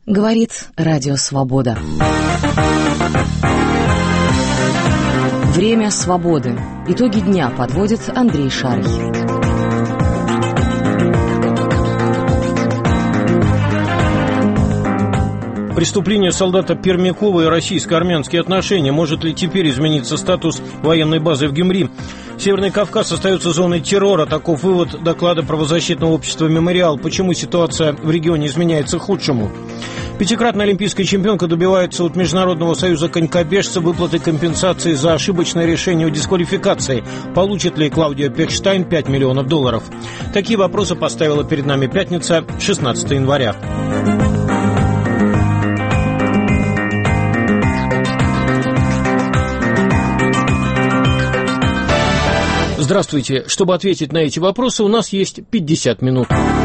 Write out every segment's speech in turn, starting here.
Говорит Радио Свобода. Время свободы. Итоги дня подводит Андрей Шарий. Преступление солдата Пермякова и российско-армянские отношения. Может ли теперь измениться статус военной базы в Гюмри? Северный Кавказ остается зоной террора. Таков вывод доклада правозащитного общества «Мемориал». Почему ситуация в регионе изменяется к худшему? Пятикратная олимпийская чемпионка добивается от Международного союза конькобежцев выплаты компенсации за ошибочное решение о дисквалификации. Получит ли Клаудия Пехштайн $5 миллионов? Такие вопросы поставила перед нами пятница, 16 января. Здравствуйте. Чтобы ответить на эти вопросы, у нас есть 50 минут.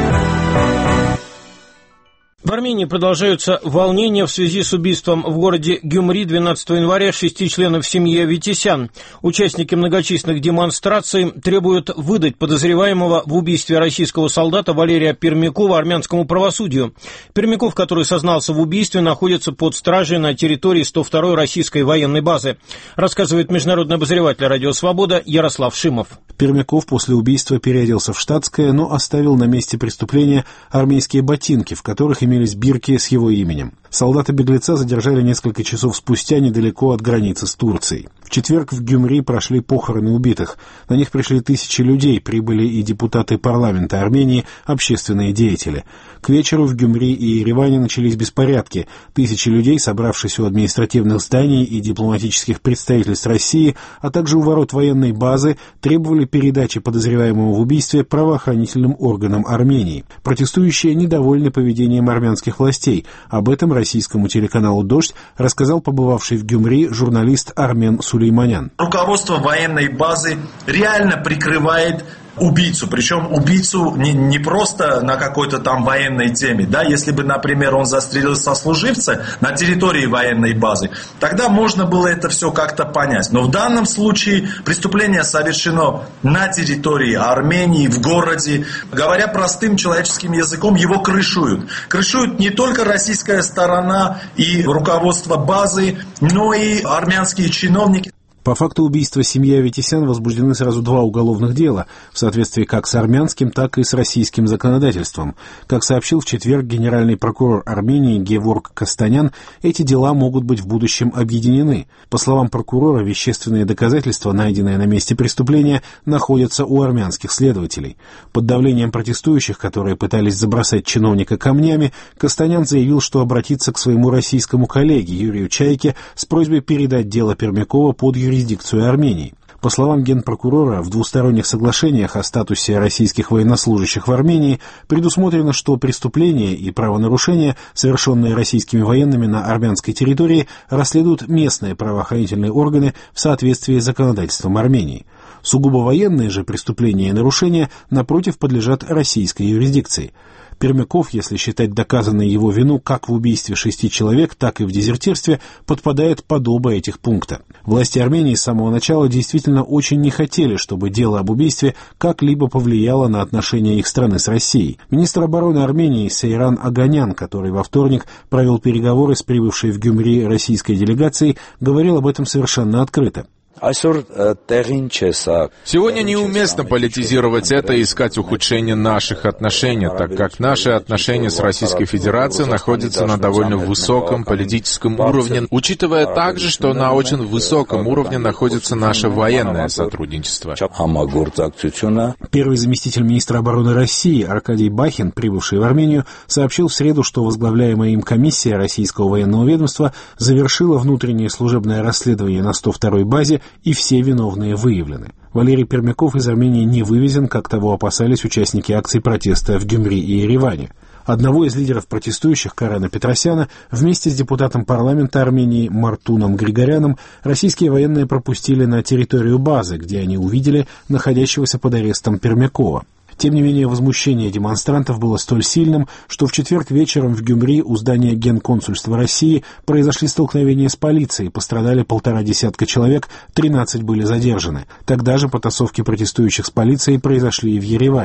В Армении продолжаются волнения в связи с убийством в городе Гюмри 12 января 6 членов семьи Аветисян. Участники многочисленных демонстраций требуют выдать подозреваемого в убийстве российского солдата Валерия Пермякова армянскому правосудию. Пермяков, который сознался в убийстве, находится под стражей на территории 102-й российской военной базы, рассказывает международный обозреватель «Радио Свобода» Ярослав Шимов. Пермяков после убийства переоделся в штатское, но оставил на месте преступления армейские ботинки, в которых имелись бирки с его именем. Солдата-беглеца задержали несколько часов спустя недалеко от границы с Турцией. В четверг в Гюмри прошли похороны убитых. На них пришли тысячи людей, прибыли и депутаты парламента Армении, общественные деятели. К вечеру в Гюмри и Ереване начались беспорядки. Тысячи людей, собравшись у административных зданий и дипломатических представительств России, а также у ворот военной базы, требовали передачи подозреваемого в убийстве правоохранительным органам Армении. Протестующие недовольны поведением армянских властей. Об этом российскому телеканалу «Дождь» рассказал побывавший в Гюмри журналист Армен Сулейманян. Руководство военной базы реально прикрывает убийцу, причем убийцу не просто на какой-то там военной теме, да, если бы, например, он застрелил сослуживца на территории военной базы, тогда можно было это все как-то понять. Но в данном случае преступление совершено на территории Армении, в городе. Говоря простым человеческим языком, его крышуют. Крышуют не только российская сторона и руководство базы, но и армянские чиновники. По факту убийства семьи Аветисян возбуждены сразу 2 уголовных дела, в соответствии как с армянским, так и с российским законодательством. Как сообщил в четверг генеральный прокурор Армении Геворг Костанян, эти дела могут быть в будущем объединены. По словам прокурора, вещественные доказательства, найденные на месте преступления, находятся у армянских следователей. Под давлением протестующих, которые пытались забросать чиновника камнями, Костанян заявил, что обратится к своему российскому коллеге Юрию Чайке с просьбой передать дело Пермякова под юрисдикцию Армении. По словам генпрокурора, в двусторонних соглашениях о статусе российских военнослужащих в Армении предусмотрено, что преступления и правонарушения, совершенные российскими военными на армянской территории, расследуют местные правоохранительные органы в соответствии с законодательством Армении. Сугубо военные же преступления и нарушения, напротив, подлежат российской юрисдикции. Пермяков, если считать доказанной его вину как в убийстве 6 человек, так и в дезертирстве, подпадает под оба этих пункта. Власти Армении с самого начала действительно очень не хотели, чтобы дело об убийстве как-либо повлияло на отношения их страны с Россией. Министр обороны Армении Сейран Аганян, который во вторник провел переговоры с прибывшей в Гюмри российской делегацией, говорил об этом совершенно открыто. Сегодня неуместно политизировать это и искать ухудшение наших отношений, так как наши отношения с Российской Федерацией находятся на довольно высоком политическом уровне, учитывая также, что на очень высоком уровне находится наше военное сотрудничество. Первый заместитель министра обороны России Аркадий Бахин, прибывший в Армению, сообщил в среду, что возглавляемая им комиссия российского военного ведомства завершила внутреннее служебное расследование на 102-й базе, и все виновные выявлены. Валерий Пермяков из Армении не вывезен, как того опасались участники акций протеста в Гюмри и Ереване. Одного из лидеров протестующих, Карена Петросяна, вместе с депутатом парламента Армении Мартуном Григоряном российские военные пропустили на территорию базы, где они увидели находящегося под арестом Пермякова. Тем не менее, возмущение демонстрантов было столь сильным, что в четверг вечером в Гюмри у здания Генконсульства России произошли столкновения с полицией, пострадали 150 человек, 13 были задержаны. Тогда же потасовки протестующих с полицией произошли и в Ереване.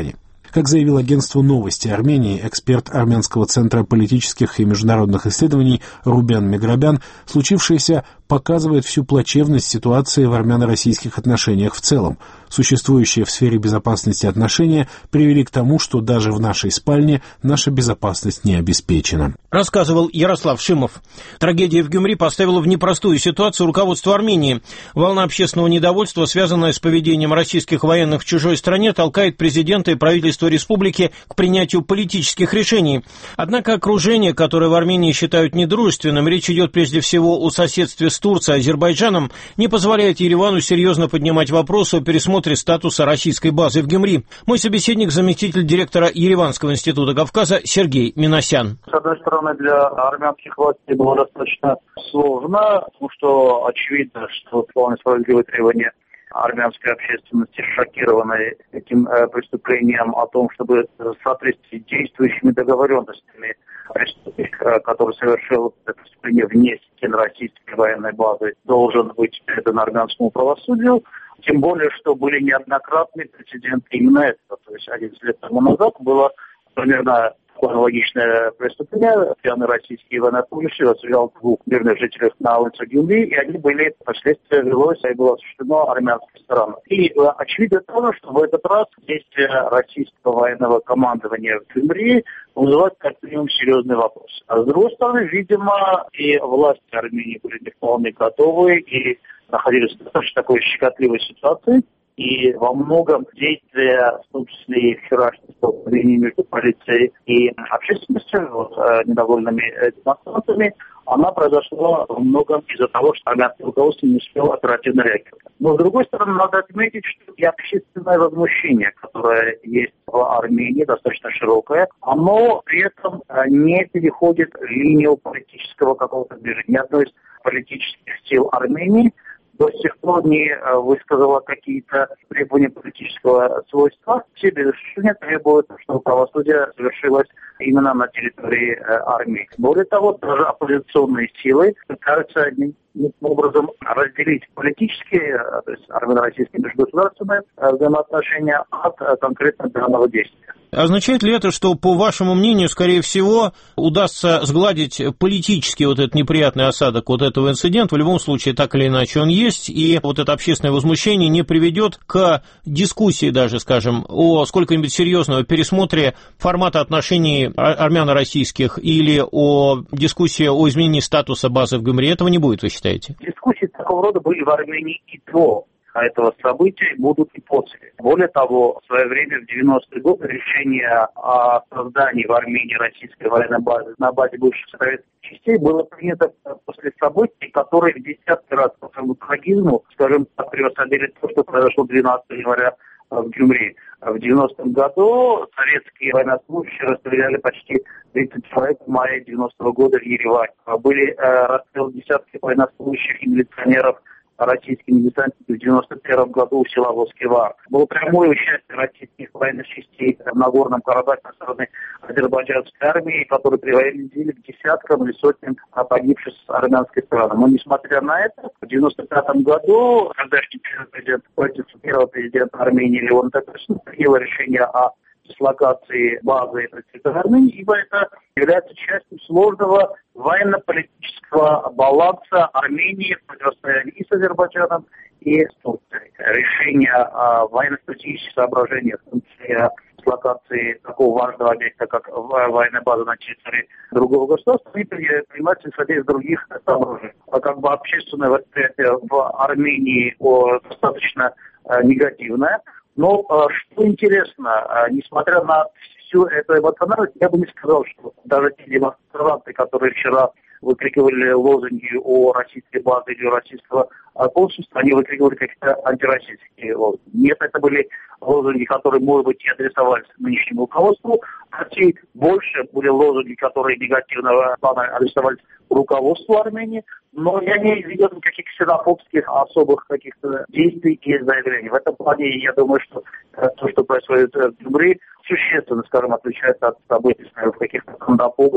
Как заявил агентству «Новости Армении» эксперт Армянского центра политических и международных исследований Рубен Меграбян, случившееся показывает всю плачевность ситуации в армяно-российских отношениях в целом. Существующие в сфере безопасности отношения привели к тому, что даже в нашей спальне наша безопасность не обеспечена. Рассказывал Ярослав Шимов. Трагедия в Гюмри поставила в непростую ситуацию руководство Армении. Волна общественного недовольства, связанная с поведением российских военных в чужой стране, толкает президента и правительство республики к принятию политических решений. Однако окружение, которое в Армении считают недружественным, речь идет прежде всего о соседстве с Турцией и Азербайджаном, не позволяет Еревану серьезно поднимать вопрос о пересмотре статуса российской базы в Гюмри. Мой собеседник, заместитель директора Ереванского института Кавказа Сергей Минасян. С одной стороны, для армянских властей было достаточно сложно, потому что очевидно, что вполне справедливое требование армянской общественности, шокированной этим преступлением, о том, чтобы в соответствии с действующими договоренностями преступник, который совершил это преступление вне стен российской военной базы, должен быть передан армянскому правосудию. Тем более, что были неоднократные прецеденты именно этого. То есть 11 лет тому назад было примерно аналогичное преступление. Пьяный российский военнослужащий расстрелял двух мирных жителей на улице Гюмри, и они были, последствия велось, и было осуществлено армянской стороной. И очевидно тоже, что в этот раз действия российского военного командования в Гюмри вызывают как минимум серьезный вопрос. А с другой стороны, видимо, и власти Армении были не вполне готовы и находились в достаточно такой щекотливой ситуации. И во многом действия, в том числе и вчерашнее столкновение между полицией и общественностью, недовольными демонстрантами, она произошла во многом из-за того, что армянское руководство не успело оперативно реагировать. Но, с другой стороны, надо отметить, что и общественное возмущение, которое есть в Армении, достаточно широкое, оно при этом не переходит линию политического какого-то движения. Ни одной из политических сил Армении до сих пор не высказала какие-то требования политического свойства. Все без исключения требуют, чтобы правосудие совершилось именно на территории армии. Более того, даже оппозиционные силы пытаются неким образом разделить политические, то есть армяно-российские межгосударственные взаимоотношения от конкретно данного действия. Означает ли это, что, по вашему мнению, скорее всего, удастся сгладить политический вот этот неприятный осадок вот этого инцидента? В любом случае, так или иначе, он есть, и вот это общественное возмущение не приведет к дискуссии даже, скажем, о сколько-нибудь серьезном пересмотре формата отношений армяно-российских или о дискуссии о изменении статуса базы в Гюмри. Этого не будет, вы считаете? Дискуссии такого рода были в Армении и до этого события, будут и после. Более того, в свое время, в 90-е годы, решение о создании в Армении российской военной базы на базе бывших советских частей было принято после событий, которые в десятки раз по своему трагизму, скажем так, превосходили то, что произошло 12 января в Гюмри. В 90-м году советские военнослужащие расстреляли почти 30 человек в мае 90-го года в Ереване. Были расстрелы десятки военнослужащих и милиционеров российскими десантниками в 91 году у села Воскевар. Было прямое участие российских военных частей в Нагорном Карабахе со стороны азербайджанской армии, которые приводили к десяткам или сотням погибших с армянской стороны. Но несмотря на это, в 95 году тогдашний президент, первый президент Армении Леон Токарчук принял решение о дислокации базы на территории Армении, ибо это является частью сложного военно-политического баланса Армении в противостоянии и с Азербайджаном, и с Турцией. Решение о военно-стратегических соображениях, в том числе о дислокации такого важного объекта, как военная база на территории другого государства, они принимаются исходя из других соображений. Как бы общественное восприятие в Армении достаточно негативное. Но что интересно, несмотря на всю эту эмоциональность, я бы не сказал, что даже те демонстранты, которые вчера выкрикивали лозунги о российской базе или российского консульства, они выкрикивали какие-то антироссийские лозунги. Нет, это были лозунги, которые, может быть, и адресовались нынешнему руководству России. Больше были лозунги, которые негативного плана адресовались руководству Армении. Но я не видел никаких ксенофобских особых каких-то действий и заявлений. В этом плане я думаю, что то, что происходит в Гюмри, существенно, скажем, отличается от событий в каких-то Кандапогах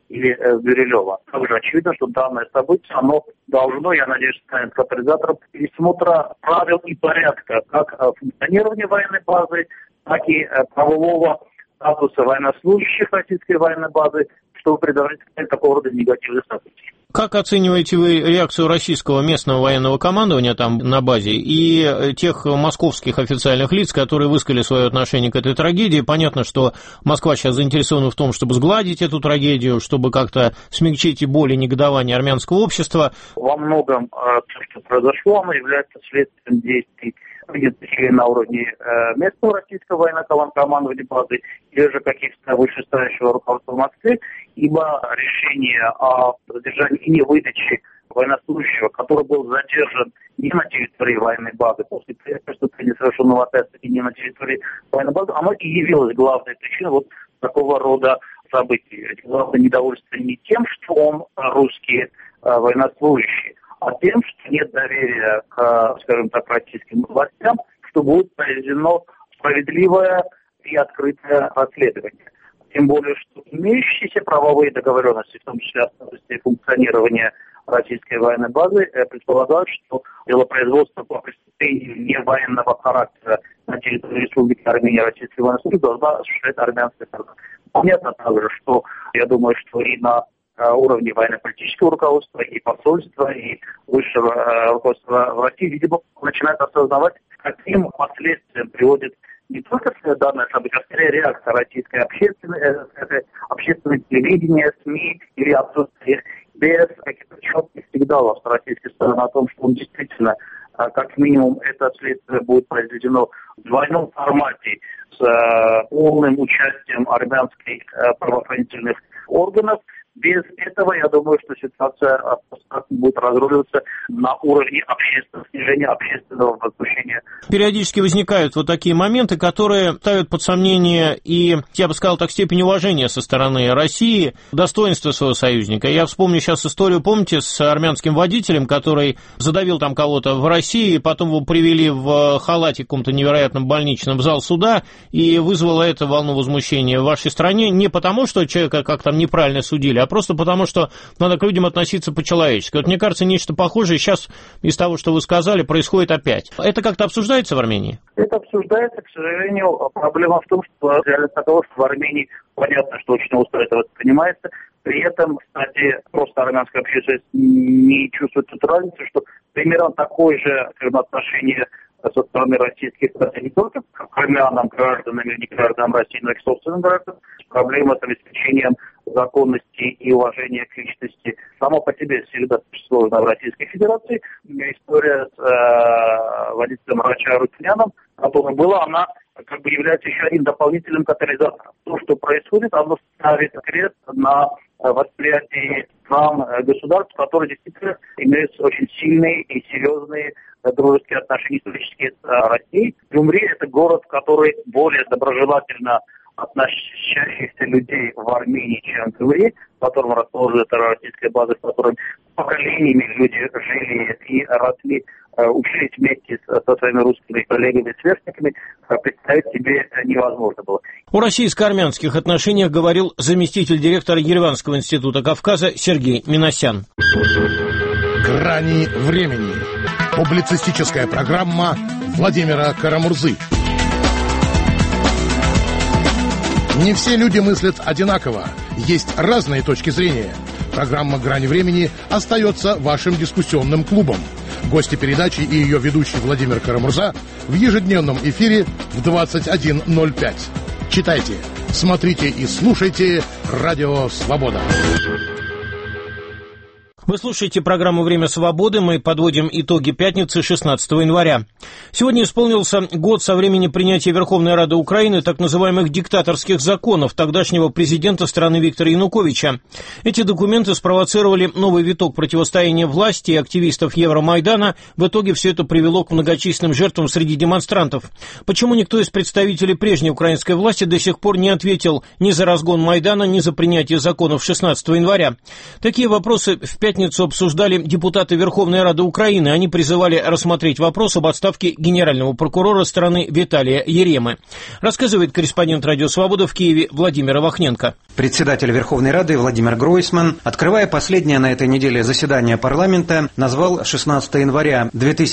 или Бирюлева. Также очевидно, что данное событие, оно должно, я надеюсь, станет катализатором пересмотра правил и порядка как функционирования военной базы, так и правового статуса военнослужащих российской военной базы, чтобы предотвратить такого рода негативных событий. Как оцениваете вы реакцию российского местного военного командования там на базе и тех московских официальных лиц, которые высказали свое отношение к этой трагедии? Понятно, что Москва сейчас заинтересована в том, чтобы сгладить эту трагедию, чтобы как-то смягчить и боль, и негодование армянского общества. Во многом то, что произошло, оно является следствием действий на уровне местного российского военного командования базы или же каких-то вышестоящего руководства в Москве, ибо решение о задержании и невыдаче военнослужащего, который был задержан не на территории военной базы, после преступления, совершенного опять-таки не на территории военной базы, оно и явилось главной причиной вот такого рода событий. Главное недовольство не тем, что он русский военнослужащий, а тем, что нет доверия к, скажем так, российским властям, что будет проведено справедливое и открытое расследование. Тем более, что имеющиеся правовые договоренности, в том числе о статусе функционирования российской военной базы, предполагают, что дело производства по преступлению не военного характера на территории Республики Армения Российской военной службы должна осуществлять армянская сторона. Понятно также, что, я думаю, что и на уровне военно-политического руководства, и посольства, и высшего руководства в России, видимо, начинают осознавать, каким последствиям приводит не только данное событие, а скорее реакция российской общественной телевидения, СМИ или отсутствие без каких-то четких сигналов с российской стороны о том, что он действительно, как минимум, это следствие будет произведено в двойном формате с полным участием армянских правоохранительных органов. Без этого, я думаю, что ситуация будет разруливаться на уровне снижения общественного возмущения. Периодически возникают вот такие моменты, которые ставят под сомнение и, я бы сказал так, степень уважения со стороны России, достоинства своего союзника. Я вспомню сейчас историю, помните, с армянским водителем, который задавил там кого-то в России, потом его привели в халате каком-то невероятном больничном в зал суда, и вызвало это волну возмущения в вашей стране не потому, что человека как там неправильно судили, а просто потому, что надо к людям относиться по-человечески. Вот мне кажется, нечто похожее сейчас из того, что вы сказали, происходит опять. Это как-то обсуждается в Армении? Это обсуждается, к сожалению. Проблема в том, что реальность того, что в Армении понятно, что очень остро это воспринимается. При этом, кстати, просто армянская общественность не чувствует тут разницы, что примерно такое же отношение со стороны российских властей не только к армянам, гражданам или не гражданам России, но и к собственным гражданам. Проблема с обеспечением законности и уважения к личности само по себе всегда сложна в Российской Федерации. История с водителем врача Рутиняном, которая была, она как бы является еще одним дополнительным катализатором. То, что происходит, оно ставит крест на восприятии стран государств, которые действительно имеют очень сильные и серьезные дружеские отношения исторические с Россией. Гюмри – это город, который более доброжелательно относящихся людей в Армении, чем Гюмри, в котором расположена террористическая база, в которой поколениями люди жили и росли, учились вместе со своими русскими коллегами и сверстниками, представить себе невозможно было. О российско-армянских отношениях говорил заместитель директора Ереванского института Кавказа Сергей Минасян. «Грани времени». Публицистическая программа Владимира Карамурзы. Не все люди мыслят одинаково. Есть разные точки зрения. Программа «Грани времени» остается вашим дискуссионным клубом. Гости передачи и ее ведущий Владимир Карамурза в ежедневном эфире в 21:05. Читайте, смотрите и слушайте «Радио Свобода». Вы слушаете программу «Время свободы». Мы подводим итоги пятницы 16 января. Сегодня исполнился год со времени принятия Верховной Рады Украины так называемых диктаторских законов тогдашнего президента страны Виктора Януковича. Эти документы спровоцировали новый виток противостояния власти и активистов Евромайдана. В итоге все это привело к многочисленным жертвам среди демонстрантов. Почему никто из представителей прежней украинской власти до сих пор не ответил ни за разгон Майдана, ни за принятие законов 16 января? Такие вопросы в пятницу пятницу обсуждали депутаты Верховной Рады Украины. Они призывали рассмотреть вопрос об отставке генерального прокурора страны Виталия Яремы. Рассказывает корреспондент «Радио Свобода» в Киеве Владимир Ивахненко. Председатель Верховной Рады Владимир Гройсман, открывая последнее на этой неделе заседание парламента, назвал 16 января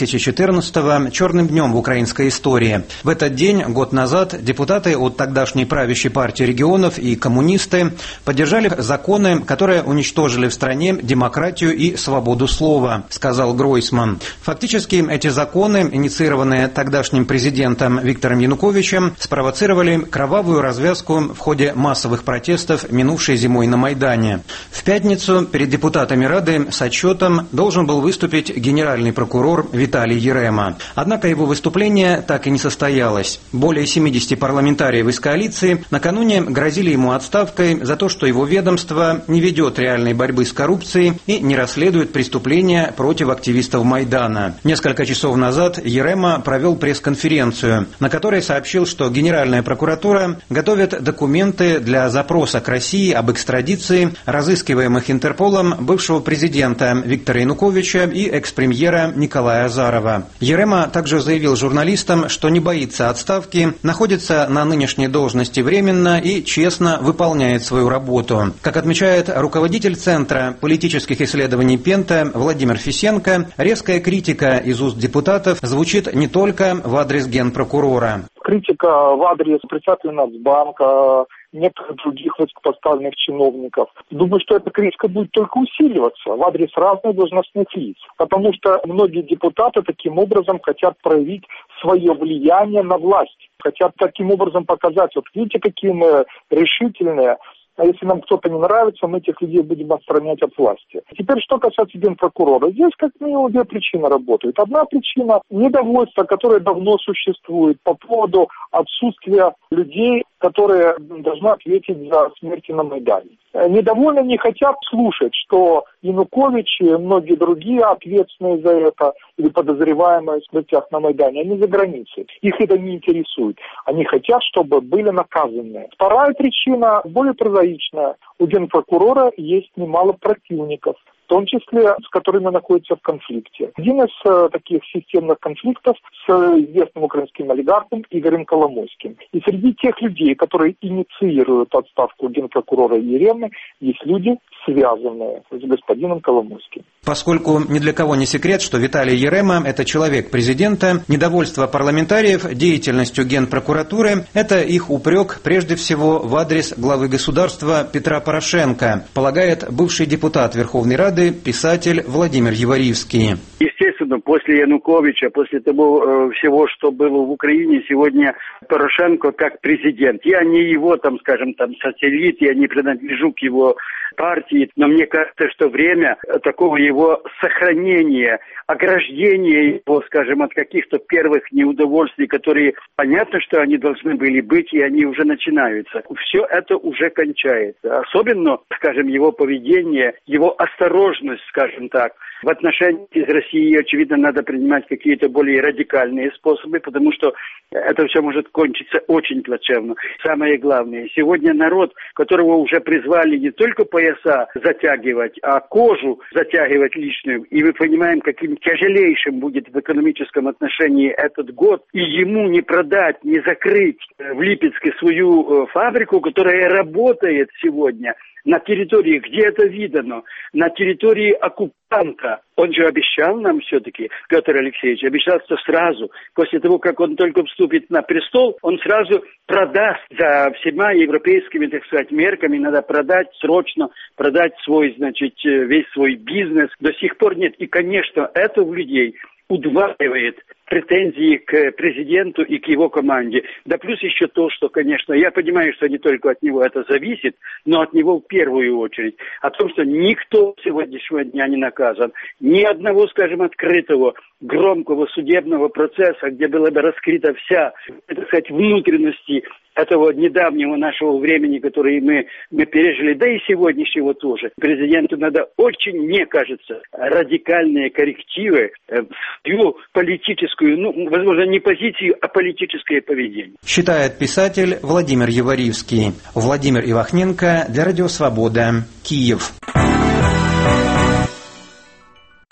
2014-го черным днем в украинской истории. В этот день, год назад, депутаты от тогдашней правящей партии регионов и коммунисты поддержали законы, которые уничтожили в стране демократию и свободу слова, сказал Гройсман. Фактически, эти законы, инициированные тогдашним президентом Виктором Януковичем, спровоцировали кровавую развязку в ходе массовых протестов минувшей зимой на Майдане. В пятницу перед депутатами Рады с отчетом должен был выступить генеральный прокурор Виталий Ярема. Однако его выступление так и не состоялось. Более 70 парламентариев из коалиции накануне грозили ему отставкой за то, что его ведомство не ведет реальной борьбы с коррупцией и не расследует преступления против активистов Майдана. Несколько часов назад Ярема провел пресс-конференцию, на которой сообщил, что Генеральная прокуратура готовит документы для запроса к России об экстрадиции разыскиваемых Интерполом бывшего президента Виктора Януковича и экс-премьера Николая Азарова. Ярема также заявил журналистам, что не боится отставки, находится на нынешней должности временно и честно выполняет свою работу. Как отмечает руководитель Центра политических исследований Пента Владимир Фисенко, резкая критика из уст депутатов звучит не только в адрес генпрокурора. Критика в адрес председателя Нацбанка, некоторых других высокопоставленных чиновников. Думаю, что эта критика будет только усиливаться в адрес разных должностных лиц, потому что многие депутаты таким образом хотят проявить свое влияние на власть, хотят таким образом показать, вот видите, какие мы решительные. А если нам кто-то не нравится, мы этих людей будем отстранять от власти. Теперь, что касается генпрокурора. Здесь как минимум две причины работают. Одна причина – недовольство, которое давно существует по поводу отсутствия людей, которые должны ответить за смерти на Майдане. Недовольны, не хотят слушать, что Янукович и многие другие ответственные за это или подозреваемые в смертях на Майдане, они за границей. Их это не интересует. Они хотят, чтобы были наказаны. Вторая причина, более прозаичная. У генпрокурора есть немало противников, в том числе с которыми находится в конфликте. Один из таких системных конфликтов с известным украинским олигархом Игорем Коломойским. И среди тех людей, которые инициируют отставку генпрокурора Яремы, есть люди, связанные с господином Коломойским. Поскольку ни для кого не секрет, что Виталий Ярема – это человек президента, недовольство парламентариев деятельностью Генпрокуратуры – это их упрек прежде всего в адрес главы государства Петра Порошенко, полагает бывший депутат Верховной Рады, писатель Владимир Яворивский. Естественно, после Януковича, после того всего, что было в Украине, сегодня Порошенко как президент. Я не его, сателлит, я не принадлежу к его партии, но мне кажется, что время такого его сохранения, ограждения его, от каких-то первых неудовольствий, которые, понятно, что они должны были быть, и они уже начинаются. Все это уже кончается. Особенно, его поведение, его осторожность, в отношении с Россией, очевидно, надо принимать какие-то более радикальные способы, потому что это все может кончиться очень плачевно. Самое главное, сегодня народ, которого уже призвали не только пояса затягивать, а кожу затягивать лишнюю, и мы понимаем, каким тяжелейшим будет в экономическом отношении этот год, и ему не продать, не закрыть в Липецке свою фабрику, которая работает сегодня на территории, где это видано, на территории оккупанта. Он же обещал нам все-таки, Петр Алексеевич, обещал, что сразу, после того, как он только вступит на престол, он сразу продаст за всеми европейскими, мерками, надо продать срочно, продать свой, весь свой бизнес. До сих пор нет. И, конечно, это у людей удваивает претензии к президенту и к его команде. Да плюс еще то, что, конечно, я понимаю, что не только от него это зависит, но от него в первую очередь. О том, что никто сегодняшнего дня не наказан. Ни одного, открытого, громкого судебного процесса, где была бы раскрыта вся, внутренности этого недавнего нашего времени, который мы пережили, да и сегодняшнего тоже. Президенту надо очень, мне кажется, радикальные коррективы в свою политическую, возможно, не позицию, а политическое поведение. Считает писатель Владимир Яворивский. Владимир Ивахненко для Радио Свобода, Киев.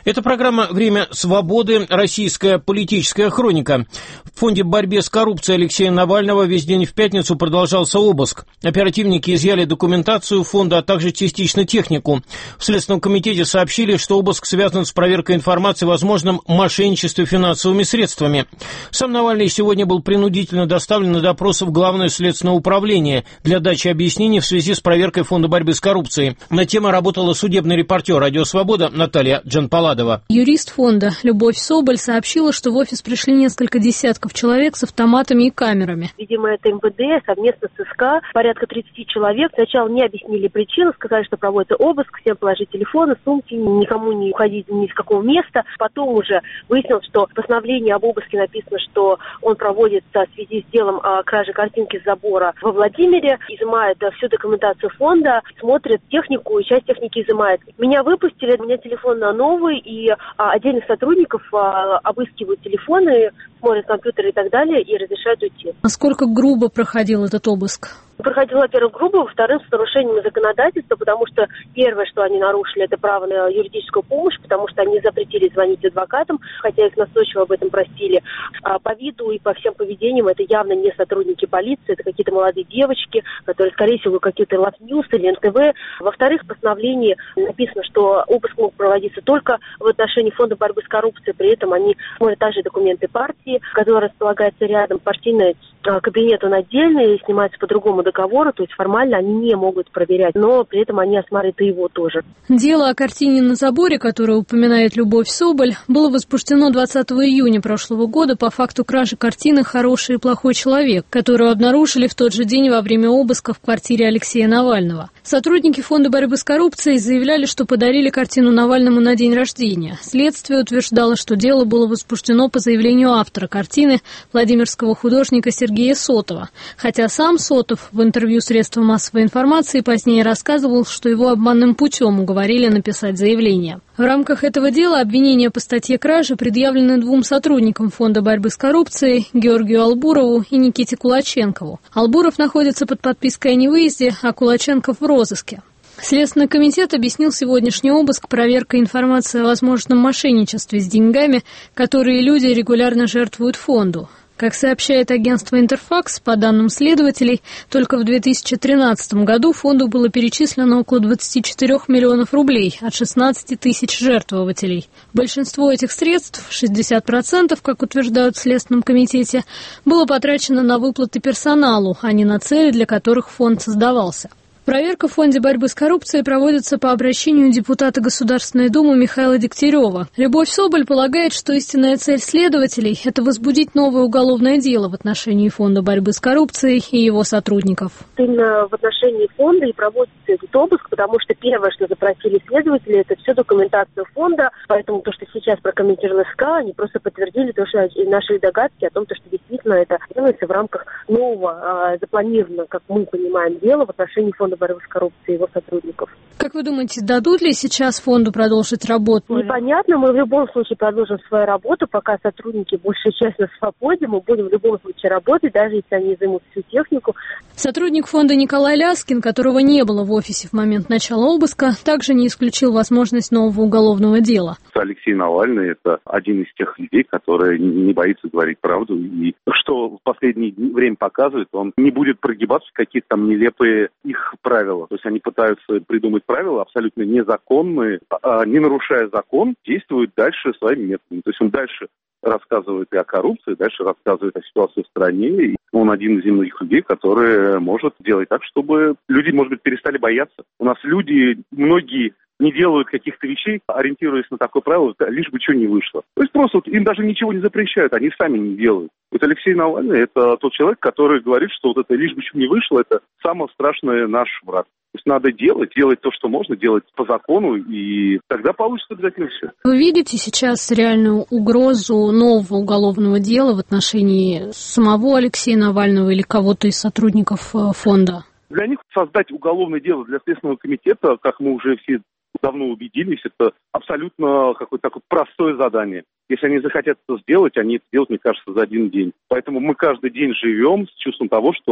Это программа «Время свободы. Российская политическая хроника». В фонде борьбы с коррупцией Алексея Навального весь день в пятницу продолжался обыск. Оперативники изъяли документацию фонда, а также частично технику. В Следственном комитете сообщили, что обыск связан с проверкой информации о возможном мошенничестве финансовыми средствами. Сам Навальный сегодня был принудительно доставлен на допрос в Главное следственное управление для дачи объяснений в связи с проверкой фонда борьбы с коррупцией. На тему работала судебный репортер «Радио Свобода» Наталья Джанпаладова. Юрист фонда Любовь Соболь сообщила, что в офис пришли несколько десятков человек с автоматами и камерами. Видимо, это МВД совместно с СК, порядка 30 человек. Сначала не объяснили причину, сказали, что проводится обыск, всем положить телефоны, сумки, никому не уходить ни с какого места. Потом уже выяснилось, что в постановлении об обыске написано, что он проводится в связи с делом о краже картинки с забора во Владимире, изымает всю документацию фонда, смотрит технику, и часть техники изымает. Меня выпустили, у меня телефон новый, и отдельных сотрудников обыскивают телефоны, смотрят компьютеры и так далее, и разрешают уйти. Насколько грубо проходил этот обыск? Проходил, во-первых, грубо, во-вторых, с нарушением законодательства, потому что первое, что они нарушили, это право на юридическую помощь, потому что они запретили звонить адвокатам, хотя их настойчиво об этом просили. По виду и по всем поведениям это явно не сотрудники полиции, это какие-то молодые девочки, которые, скорее всего, какие-то Love News или НТВ. Во-вторых, в постановлении написано, что обыск мог проводиться только в отношении фонда борьбы с коррупцией, при этом они смотрят также документы партии, которые располагаются рядом. Партийный кабинет, он отдельный, снимается по другому договору, то есть формально они не могут проверять, но при этом они осматривают и его тоже. Дело о картине на заборе, которое упоминает Любовь Соболь, было возбуждено 20 июня прошлого года по факту кражи картины «Хороший и плохой человек», которую обнаружили в тот же день во время обыска в квартире Алексея Навального. Сотрудники фонда борьбы с коррупцией заявляли, что подарили картину Навальному на день рождения. Следствие утверждало, что дело было возбуждено по заявлению автора картины, владимирского художника Сергея Сотова. Хотя сам Сотов в интервью средствам массовой информации позднее рассказывал, что его обманным путем уговорили написать заявление. В рамках этого дела обвинения по статье кражи предъявлены двум сотрудникам фонда борьбы с коррупцией, Георгию Албурову и Никите Кулаченкову. Албуров находится под подпиской о невыезде, а Кулаченков в розыске. Следственный комитет объяснил сегодняшний обыск проверкой информации о возможном мошенничестве с деньгами, которые люди регулярно жертвуют фонду. Как сообщает агентство «Интерфакс», по данным следователей, только в 2013 году фонду было перечислено около 24 миллионов рублей от 16 тысяч жертвователей. Большинство этих средств, 60%, как утверждают в Следственном комитете, было потрачено на выплаты персоналу, а не на цели, для которых фонд создавался. Проверка в фонде борьбы с коррупцией проводится по обращению депутата Государственной Думы Михаила Дегтярева. Любовь Соболь полагает, что истинная цель следователей – это возбудить новое уголовное дело в отношении фонда борьбы с коррупцией и его сотрудников. Именно в отношении фонда и проводится этот обыск, потому что первое, что запросили следователи, это всю документацию фонда. Поэтому то, что сейчас прокомментировал СК, они просто подтвердили то, что наши догадки о том, что действительно это делается в рамках нового, запланированного, как мы понимаем, дела в отношении фонда борьбы с коррупцией и его сотрудников. Как вы думаете, дадут ли сейчас фонду продолжить работу? Непонятно, мы в любом случае продолжим свою работу, пока сотрудники большая часть на свободе, мы будем в любом случае работать, даже если они изымут всю технику. Сотрудник фонда Николай Ляскин, которого не было в офисе в момент начала обыска, также не исключил возможность нового уголовного дела. Алексей Навальный – это один из тех людей, который не боится говорить правду, и что в последнее время показывает, он не будет прогибаться в какие-то там нелепые их правила. То есть они пытаются придумать правила абсолютно незаконные, не нарушая закон, действуют дальше своими методами. То есть он дальше рассказывает и о коррупции, дальше рассказывает о ситуации в стране. И он один из немногих людей, который может делать так, чтобы люди, может быть, перестали бояться. У нас люди, многие не делают каких-то вещей, ориентируясь на такое правило, лишь бы что не вышло. То есть просто им даже ничего не запрещают, они сами не делают. Вот Алексей Навальный – это тот человек, который говорит, что вот это лишь бы что не вышло, это самое страшное наш враг. То есть надо делать то, что можно, делать по закону, и тогда получится обязательно все. Вы видите сейчас реальную угрозу нового уголовного дела в отношении самого Алексея Навального или кого-то из сотрудников фонда? Для них создать уголовное дело для Следственного комитета, как мы уже все давно убедились, это абсолютно какое-то такое простое задание. Если они захотят это сделать, они это сделают, мне кажется, за один день. Поэтому мы каждый день живем с чувством того, что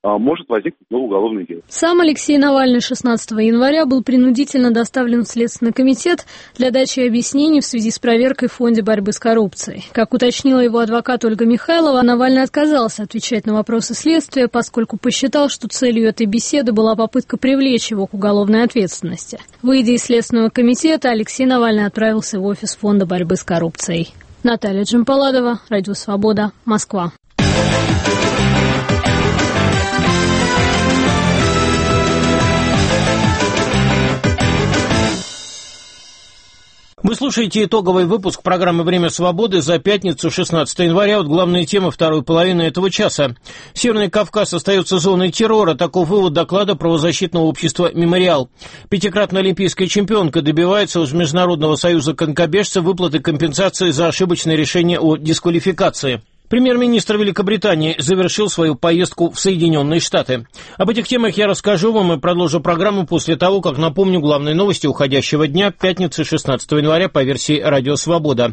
может возникнуть новое уголовное дело. Сам Алексей Навальный 16 января был принудительно доставлен в Следственный комитет для дачи объяснений в связи с проверкой в Фонде борьбы с коррупцией. Как уточнила его адвокат Ольга Михайлова, Навальный отказался отвечать на вопросы следствия, поскольку посчитал, что целью этой беседы была попытка привлечь его к уголовной ответственности. Выйдя из Следственного комитета, Алексей Навальный отправился в офис Фонда борьбы с коррупцией. Наталья Джампаладова, Радио Свобода, Москва. Вы слушаете итоговый выпуск программы «Время свободы» за пятницу, 16 января. Вот главные темы второй половины этого часа. Северный Кавказ остается зоной террора. Таков вывод доклада правозащитного общества «Мемориал». Пятикратная олимпийская чемпионка добивается из Международного союза конькобежцев выплаты компенсации за ошибочное решение о дисквалификации. Премьер-министр Великобритании завершил свою поездку в Соединенные Штаты. Об этих темах я расскажу вам и продолжу программу после того, как напомню главные новости уходящего дня, пятницы 16 января по версии «Радио Свобода».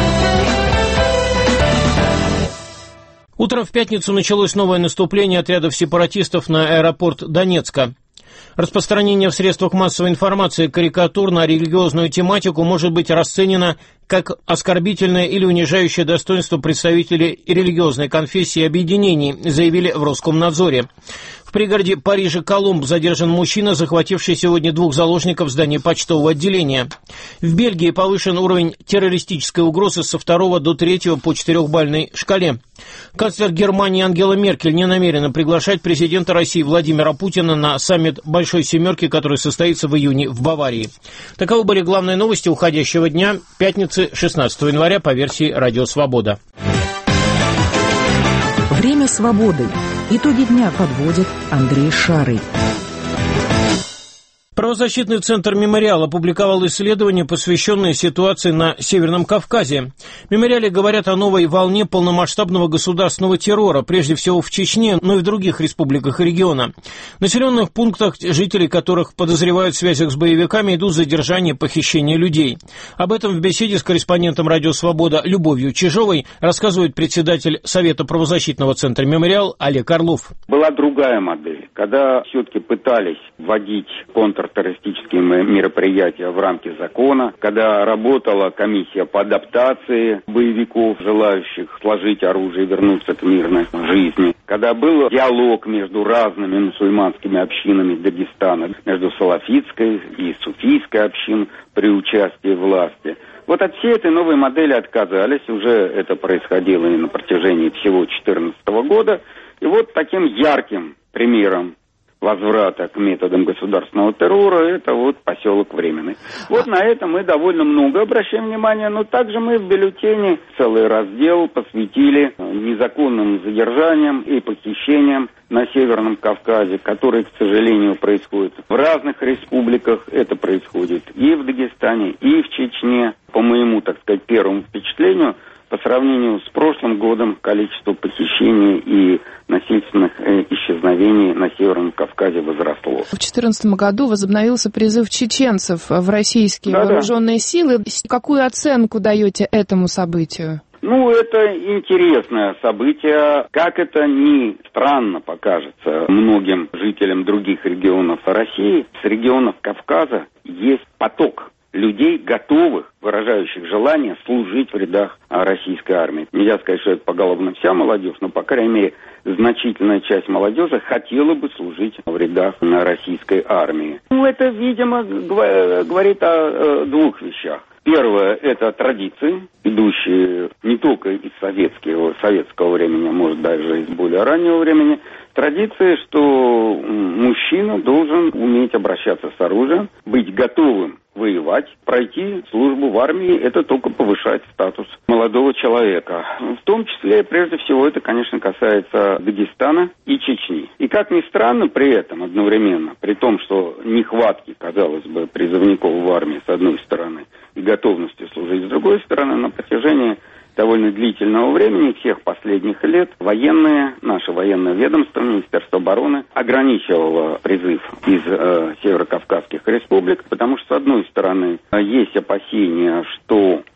Утром в пятницу началось новое наступление отрядов сепаратистов на аэропорт Донецка. Распространение в средствах массовой информации карикатур на религиозную тематику может быть расценено как оскорбительное или унижающее достоинство представителей религиозной конфессии и объединений, заявили в Роскомнадзоре. В пригороде Парижа Коломб задержан мужчина, захвативший сегодня 2 заложников в здании почтового отделения. В Бельгии повышен уровень террористической угрозы со 2 до 3 по 4-бальной шкале. Канцлер Германии Ангела Меркель не намерена приглашать президента России Владимира Путина на саммит Большой Семерки, который состоится в июне в Баварии. Таковы были главные новости уходящего дня, пятницы 16 января по версии «Радио Свобода». Время свободы. Итоги дня подводит Андрей Шарый. Правозащитный центр «Мемориал» опубликовал исследование, посвященное ситуации на Северном Кавказе. В «Мемориале» говорят о новой волне полномасштабного государственного террора, прежде всего в Чечне, но и в других республиках региона. В населенных пунктах, жителей которых подозревают в связях с боевиками, идут задержания, похищения людей. Об этом в беседе с корреспондентом «Радио Свобода» Любовью Чижовой рассказывает председатель Совета правозащитного центра «Мемориал» Олег Орлов. Была другая модель, когда все-таки пытались вводить контртеррористические мероприятия в рамки закона, когда работала комиссия по адаптации боевиков, желающих сложить оружие и вернуться к мирной жизни, когда был диалог между разными мусульманскими общинами Дагестана, между салафитской и суфийской общиной при участии власти. Вот от всей этой новой модели отказались, уже это происходило и на протяжении всего 2014 года, и вот таким ярким примером возврата к методам государственного террора, это вот поселок Временный. Вот на это мы довольно много обращаем внимание, но также мы в бюллетене целый раздел посвятили незаконным задержаниям и похищениям на Северном Кавказе, которые, к сожалению, происходят в разных республиках. Это происходит и в Дагестане, и в Чечне. По моему, так сказать, первому впечатлению, по сравнению с прошлым годом количество похищений и насильственных исчезновений на Северном Кавказе возросло. В 2014 году возобновился призыв чеченцев в российские вооруженные силы. Какую оценку даете этому событию? Ну, это интересное событие. Как это ни странно покажется многим жителям других регионов России, с регионов Кавказа есть поток людей, готовых, выражающих желание служить в рядах российской армии. Нельзя сказать, что это поголовно вся молодежь, но, по крайней мере, значительная часть молодежи хотела бы служить в рядах российской армии. Ну, это, видимо, говорит о двух вещах. Первое – это традиции, идущие не только из советского времени, а может даже из более раннего времени. Традиции, что мужчина должен уметь обращаться с оружием, быть готовым воевать, пройти службу в армии, это только повышает статус молодого человека. В том числе, прежде всего, это, конечно, касается Дагестана и Чечни. И как ни странно, при этом одновременно, при том, что нехватки, казалось бы, призывников в армии с одной стороны и готовности служить с другой стороны, на протяжении довольно длительного времени, всех последних лет, наше военное ведомство, Министерство обороны, ограничивало призыв из северокавказских республик, потому что, с одной стороны, есть опасения, что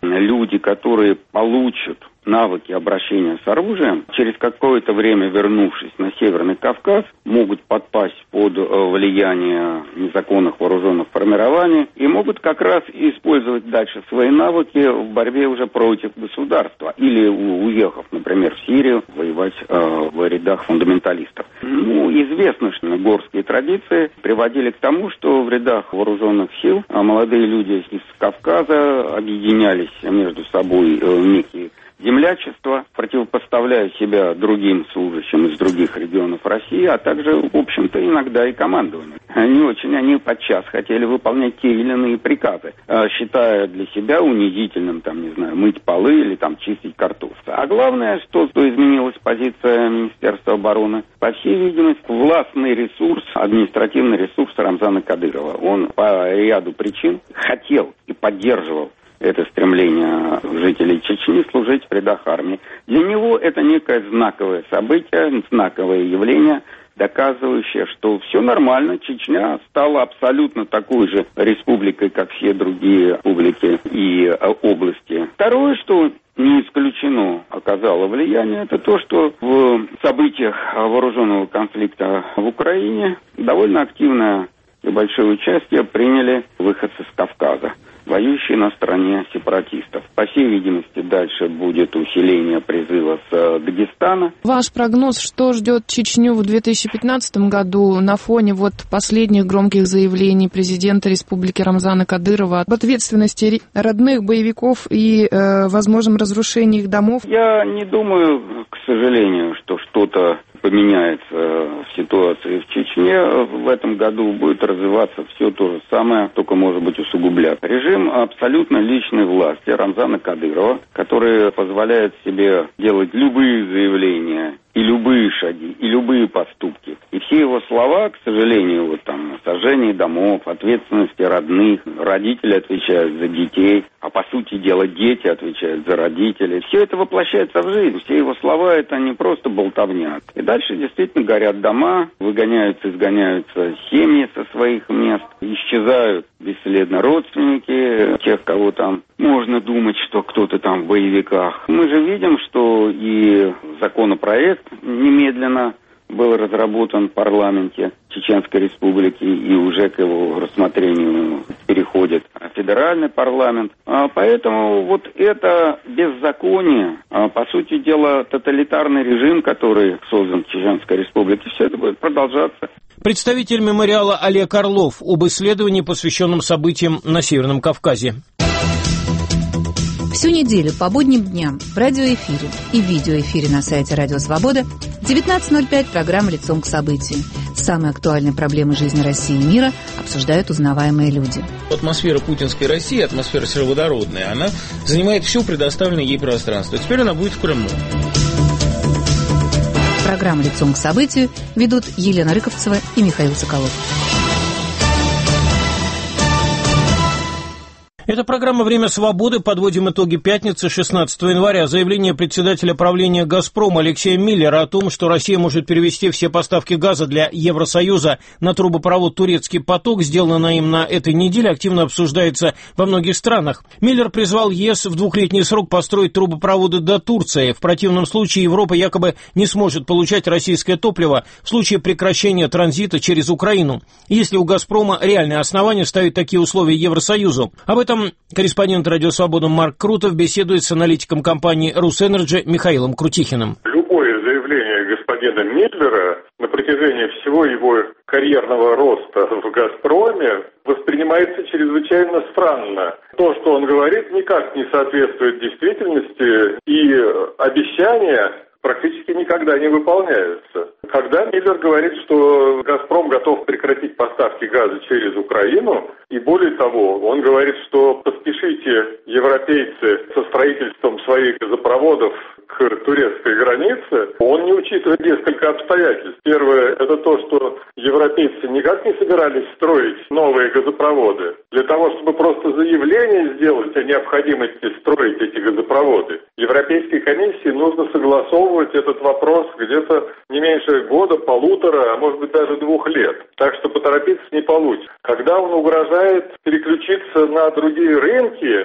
люди, которые получат навыки обращения с оружием, через какое-то время, вернувшись на Северный Кавказ, могут подпасть под влияние незаконных вооруженных формирований и могут как раз использовать дальше свои навыки в борьбе уже против государства или, уехав, например, в Сирию, воевать в рядах фундаменталистов. Известно, что горские традиции приводили к тому, что в рядах вооруженных сил молодые люди из Кавказа объединялись между собой в некие землячество, противопоставляя себя другим служащим из других регионов России, а также, в общем-то, иногда и командованию. Они подчас хотели выполнять те или иные приказы, считая для себя унизительным, мыть полы или чистить картошку. А главное, что изменилась позиция Министерства обороны, по всей видимости, властный ресурс, административный ресурс Рамзана Кадырова. Он по ряду причин хотел и поддерживал это стремление жителей Чечни служить в рядах армии. Для него это некое знаковое событие, знаковое явление, доказывающее, что все нормально, Чечня стала абсолютно такой же республикой, как все другие республики и области. Второе, что не исключено оказало влияние, это то, что в событиях вооруженного конфликта в Украине довольно активное и большое участие приняли выходцы с Кавказа, воюющие на стороне сепаратистов. По всей видимости, дальше будет усиление призыва с Дагестана. Ваш прогноз, что ждет Чечню в 2015 году на фоне последних громких заявлений президента Республики Рамзана Кадырова об ответственности родных боевиков и возможном разрушении их домов? Я не думаю, к сожалению, что что-то поменяется в ситуации в Чечне. В этом году будет развиваться все то же самое, только, может быть, усугублять. Режим абсолютно личной власти Рамзана Кадырова, который позволяет себе делать любые заявления и любые шаги, и любые поступки. И все его слова, к сожалению, сожжение домов, ответственности родных, родители отвечают за детей, а по сути дела дети отвечают за родителей. Все это воплощается в жизнь. Все его слова — это не просто болтовня. И дальше действительно горят дома, изгоняются семьи со своих мест, исчезают бесследно родственники тех, кого можно думать, что кто-то в боевиках. Мы же видим, что и законопроект немедленно был разработан в парламенте Чеченской Республики и уже к его рассмотрению переходит федеральный парламент. Поэтому это беззаконие, по сути дела тоталитарный режим, который создан в Чеченской Республике, все это будет продолжаться. Представитель мемориала Олег Орлов об исследовании, посвященном событиям на Северном Кавказе. Всю неделю по будним дням в радиоэфире и видеоэфире на сайте Радио Свобода в 19:05 программа «Лицом к событию». Самые актуальные проблемы жизни России и мира обсуждают узнаваемые люди. Атмосфера путинской России, атмосфера сероводородная, она занимает все предоставленное ей пространство. Теперь она будет в Крыму. Программу «Лицом к событию» ведут Елена Рыковцева и Михаил Соколов. Это программа «Время свободы». Подводим итоги пятницы, 16 января. Заявление председателя правления «Газпрома» Алексея Миллера о том, что Россия может перевести все поставки газа для Евросоюза на трубопровод «Турецкий поток», сделано им на этой неделе, активно обсуждается во многих странах. Миллер призвал ЕС в 2-летний срок построить трубопроводы до Турции. В противном случае Европа якобы не сможет получать российское топливо в случае прекращения транзита через Украину, если у «Газпрома» реальные основания ставить такие условия Евросоюзу. Об этом корреспондент «Радио Свобода» Марк Крутов беседует с аналитиком компании «Русэнерджи» Михаилом Крутихиным. Любое заявление господина Миллера на протяжении всего его карьерного роста в «Газпроме» воспринимается чрезвычайно странно. То, что он говорит, никак не соответствует действительности, и обещания практически никогда не выполняются. Когда Миллер говорит, что «Газпром» готов прекратить поставки газа через Украину, и более того, он говорит, что поспешите, европейцы, со строительством своих газопроводов к к турецкой границе, он не учитывает несколько обстоятельств. Первое, это то, что европейцы никак не собирались строить новые газопроводы. Для того, чтобы просто заявление сделать о необходимости строить эти газопроводы, Европейской комиссии нужно согласовывать этот вопрос где-то не меньше года, полутора, а может быть даже 2 лет. Так что поторопиться не получится. Когда он угрожает переключиться на другие рынки,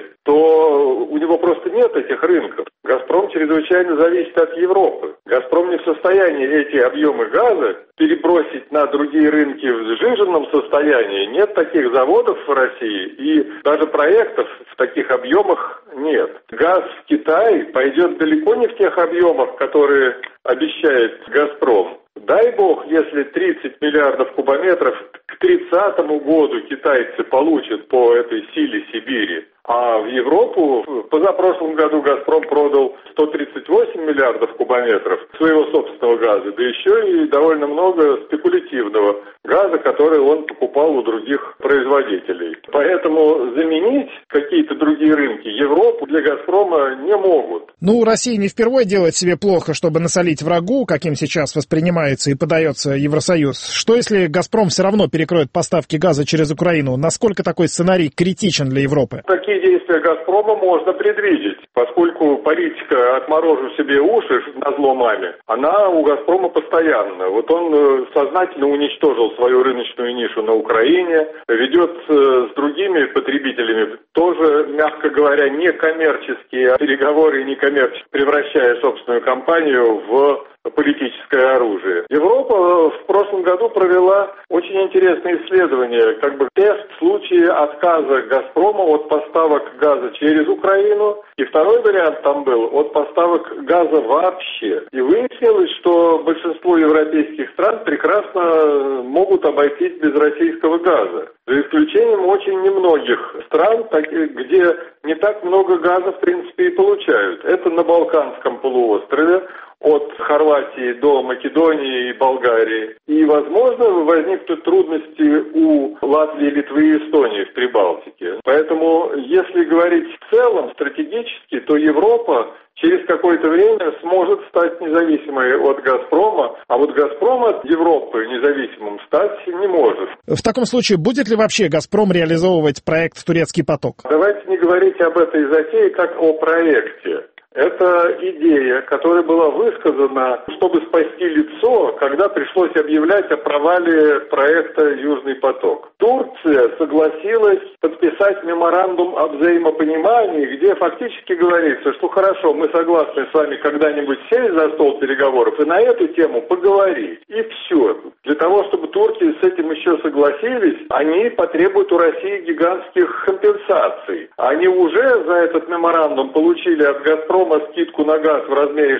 то у него просто нет этих рынков. «Газпром» чрезвычайно зависит от Европы. «Газпром» не в состоянии эти объемы газа перебросить на другие рынки в сжиженном состоянии. Нет таких заводов в России, и даже проектов в таких объемах нет. Газ в Китай пойдет далеко не в тех объемах, которые обещает «Газпром». Дай бог, если 30 миллиардов кубометров к 30 году китайцы получат по этой силе Сибири. А в Европу в позапрошлом году «Газпром» продал 138 миллиардов кубометров своего собственного газа, да еще и довольно много спекулятивного газа, который он покупал у других производителей. Поэтому заменить какие-то другие рынки Европу для «Газпрома» не могут. Ну, Россия не впервые делает себе плохо, чтобы насолить врагу, каким сейчас воспринимается и подается Евросоюз. Что если «Газпром» все равно перекроет поставки газа через Украину? Насколько такой сценарий критичен для Европы? Такие действия «Газпрома» можно предвидеть, поскольку политика «отморожу себе уши» назло маме, она у «Газпрома» постоянно. Вот он сознательно уничтожил свою рыночную нишу на Украине, ведет с другими потребителями тоже, мягко говоря, некоммерческие переговоры и некоммерческие, превращая собственную компанию в политическое оружие. Европа в прошлом году провела очень интересное исследование, как бы тест в случае отказа «Газпрома» от поставок газа через Украину. И второй вариант там был от поставок газа вообще. И выяснилось, что большинство европейских стран прекрасно могут обойтись без российского газа. За исключением очень немногих стран, где не так много газа в принципе и получают. Это на Балканском полуострове, от Хорватии до Македонии и Болгарии. И, возможно, возникнут трудности у Латвии, Литвы и Эстонии в Прибалтике. Поэтому, если говорить в целом, стратегически, то Европа через какое-то время сможет стать независимой от «Газпрома», а вот «Газпром» от Европы независимым стать не может. В таком случае, будет ли вообще «Газпром» реализовывать проект «Турецкий поток»? Давайте не говорить об этой затее как о проекте. Это идея, которая была высказана, чтобы спасти лицо, когда пришлось объявлять о провале проекта «Южный поток». Турция согласилась подписать меморандум о взаимопонимании, где фактически говорится, что хорошо, мы согласны с вами когда-нибудь сесть за стол переговоров и на эту тему поговорить. И все. Для того, чтобы турки с этим еще согласились, они потребуют у России гигантских компенсаций. Они уже за этот меморандум получили от «Газпрома» скидку на газ в размере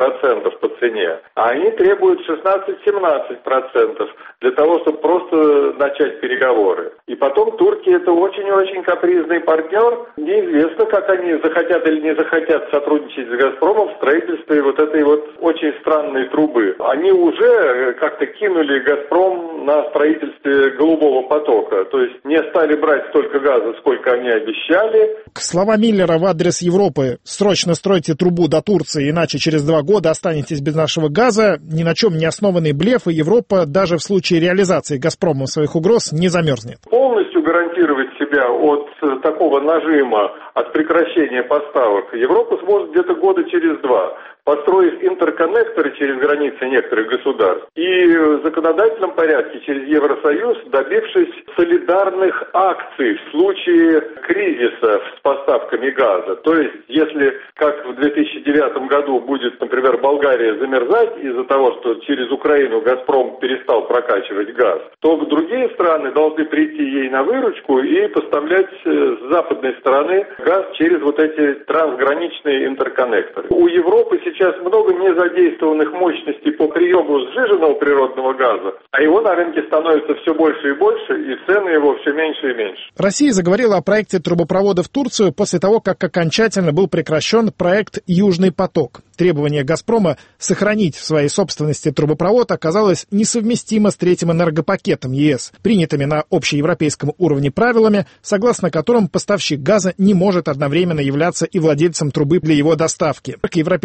6% по цене, а они требуют 16-17% для того, чтобы просто начать переговоры. И потом турки — это очень-очень капризный партнер. Неизвестно, как они захотят или не захотят сотрудничать с «Газпромом» в строительстве вот этой вот очень странной трубы. Они уже как-то кинули «Газпром» на строительстве «Голубого потока», то есть не стали брать столько газа, сколько они обещали. Слова Миллера в адрес Европы «срочно стройте трубу до Турции, иначе через 2 года останетесь без нашего газа» ни на чем не основанный блеф, и Европа даже в случае реализации «Газпромом» своих угроз не замерзнет. Полностью гарантировать себя от такого нажима, от прекращения поставок Европа сможет где-то года через 2, построив интерконнекторы через границы некоторых государств и в законодательном порядке через Евросоюз, добившись солидарных акций в случае кризиса с поставками газа. То есть, если, как в 2009 году, будет, например, Болгария замерзать из-за того, что через Украину «Газпром» перестал прокачивать газ, то другие страны должны прийти ей на выручку и поставлять с западной стороны газ через вот эти трансграничные интерконнекторы. У Европы сейчас много незадействованных мощностей по приему сжиженного природного газа, а его на рынке становится все больше и больше, и цены его все меньше и меньше. Россия заговорила о проекте трубопровода в Турцию после того, как окончательно был прекращен проект «Южный поток». Требование «Газпрома» сохранить в своей собственности трубопровод оказалось несовместимо с третьим энергопакетом ЕС, принятыми на общеевропейском уровне правилами, согласно которым поставщик газа не может одновременно являться и владельцем трубы для его доставки. Европейский парламент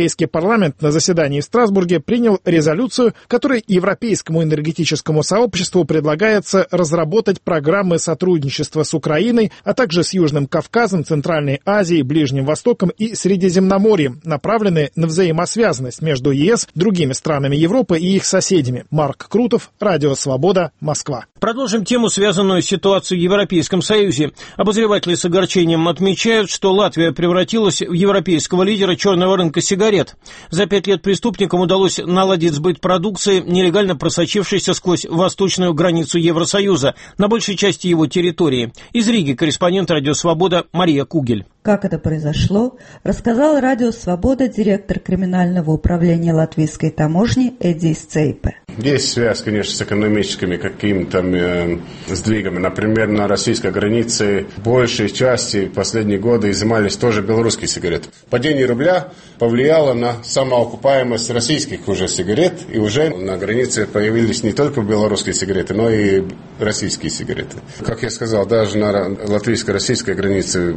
парламент на заседании в Страсбурге принял резолюцию, которой Европейскому энергетическому сообществу предлагается разработать программы сотрудничества с Украиной, а также с Южным Кавказом, Центральной Азией, Ближним Востоком и Средиземноморьем, направленные на взаимосвязанность между ЕС, другими странами Европы и их соседями. Марк Крутов, Радио Свобода, Москва. Продолжим тему, связанную с ситуацией в Европейском Союзе. Обозреватели с огорчением отмечают, что Латвия превратилась в европейского лидера черного рынка сигарет. За 5 лет преступникам удалось наладить сбыт продукции, нелегально просочившейся сквозь восточную границу Евросоюза, на большей части его территории. Из Риги корреспондент Радио Свобода Мария Кугель. Как это произошло, рассказал Радио Свобода директор криминального управления латвийской таможни Эдис Цейпе. Есть связь, конечно, с экономическими какими-то сдвигами. Например, на российской границе большей части последние годы изымались тоже белорусские сигареты. Падение рубля повлияло на самоокупаемость российских уже сигарет, и уже на границе появились не только белорусские сигареты, но и российские сигареты. Как я сказал, даже на латвийско-российской границе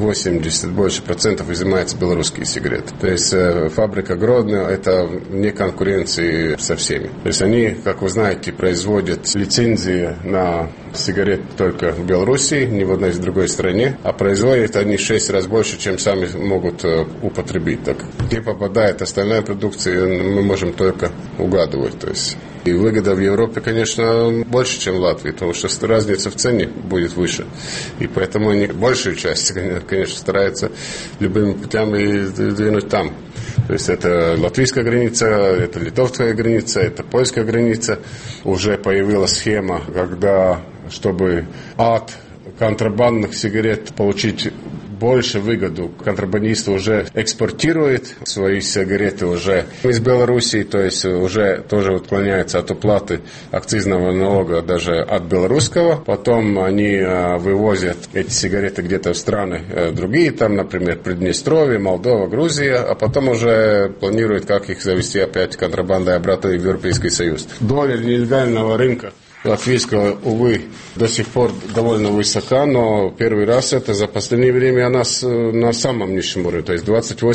80 больше процентов изымаются белорусские сигареты. То есть фабрика Гродно – это не конкуренции со всеми. То есть они, как вы знаете, производят лицензии на сигареты только в Беларуси, ни в одной из другой стране, а производят они 6 раз больше, чем сами могут употребить. Так, где попадает остальная продукция, мы можем только угадывать. То есть. И выгода в Европе, конечно, больше, чем в Латвии, потому что разница в цене будет выше. И поэтому они большую часть, конечно, стараются любыми путями двинуть там. То есть это латвийская граница, это литовская граница, это польская граница. Уже появилась схема, когда, чтобы от контрабандных сигарет получить больше выгоду, контрабандисты уже экспортируют свои сигареты уже из Белоруссии, то есть уже тоже отклоняются от уплаты акцизного налога даже от белорусского. Потом они вывозят эти сигареты где-то в страны другие, там, например, Приднестровье, Молдова, Грузия, а потом уже планируют, как их завести опять контрабандой обратно в Европейский Союз. Доля нелегального рынка латвийского, увы, до сих пор довольно высока, но первый раз это за последнее время она на самом низшем уровне, то есть